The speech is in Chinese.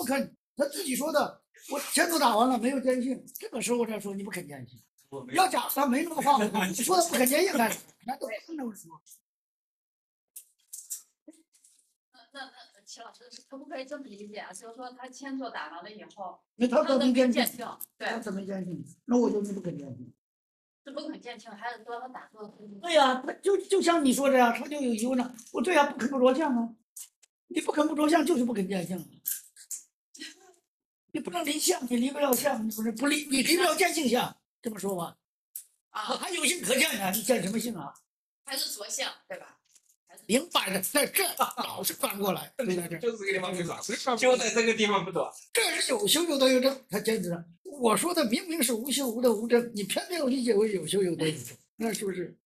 肯，他自己说的，我钱都打完了，没有坚信，这个时候我再说你不肯坚信。要假他没那么放，你说的不肯坚信干啥？那都不能说。 那齐老师可不可以这么理解啊？就是说他签错打完了以后， 那他都没坚信， 对，他没坚信，那我就不肯坚信。 是不肯见清，还是说他打错了？ 对呀、就像你说的呀，他就有疑问了。我对呀、不肯不着相啊，你不肯不着相就是不肯见相，你不能离相，你离不了相，你不离，你离不了见性相，这么说吧？啊，还有性可见呢，你见什么性啊？ 还是着相，对吧？ 明摆着在这老是翻过来，对在这， 就是这个地方不短，就在这个地方不短。 这是有修有德有正，他坚持了。我说的明明是无修无德无正，你偏偏要理解为有修有德有正，那是不是？